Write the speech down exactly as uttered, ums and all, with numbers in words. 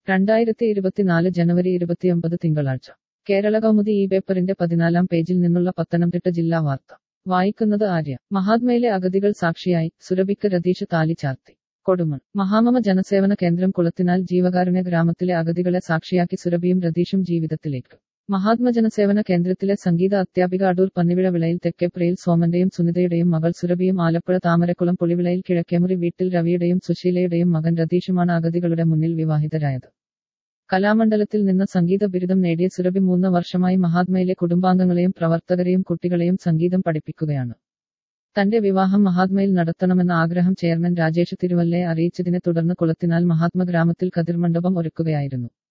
രണ്ടായിരത്തി ഇരുപത്തിനാല് ജനുവരി ഇരുപത്തിയൊമ്പത് തിങ്കളാഴ്ച കേരള കൗമുദി ഈ പേപ്പറിന്റെ പതിനാലാം പേജിൽ നിന്നുള്ള പത്തനംതിട്ട ജില്ലാ വാർത്ത വായിക്കുന്നത് ആര്യ. മഹാത്മയിലെ അഗതികൾ സാക്ഷിയായി, സുരഭിക്ക് രതീഷ് താലി ചാർത്തി. കൊടുമൺ. മഹാമമ ജനസേവന കേന്ദ്രം കുളത്തിനാൽ ജീവകാരുണ്യ ഗ്രാമത്തിലെ അഗതികളെ സാക്ഷിയാക്കി സുരഭിയും രതീഷും ജീവിതത്തിലേക്ക്. മഹാത്മ ജനസേവന കേന്ദ്രത്തിലെ സംഗീത അധ്യാപിക അടൂർ പന്നിവിള വിളയിൽ തെക്കേപ്രയിൽ സോമന്റെയും സുനിതയുടെയും മകൾ സുരഭിയും ആലപ്പുഴ താമരക്കുളം പുളിവിളയിൽ കിഴക്കേമുറി വീട്ടിൽ രവിയുടെയും സുശീലയുടെയും മകൻ രതീഷുമാണ് അഗതികളുടെ മുന്നിൽ വിവാഹിതരായത്. കലാമണ്ഡലത്തിൽ നിന്ന് സംഗീത ബിരുദം നേടിയ സുരഭി മൂന്ന് വർഷമായി മഹാത്മയിലെ കുടുംബാംഗങ്ങളെയും പ്രവർത്തകരെയും കുട്ടികളെയും സംഗീതം പഠിപ്പിക്കുകയാണ്. തന്റെ വിവാഹം മഹാത്മയിൽ നടത്തണമെന്ന ആഗ്രഹം ചെയർമാൻ രാജേഷ് തിരുവല്ലയെ അറിയിച്ചതിനെ തുടർന്ന് കുളത്തിനാൽ മഹാത്മ ഗ്രാമത്തിൽ കതിർമണ്ഡപം ഒരുക്കുകയായിരുന്നു.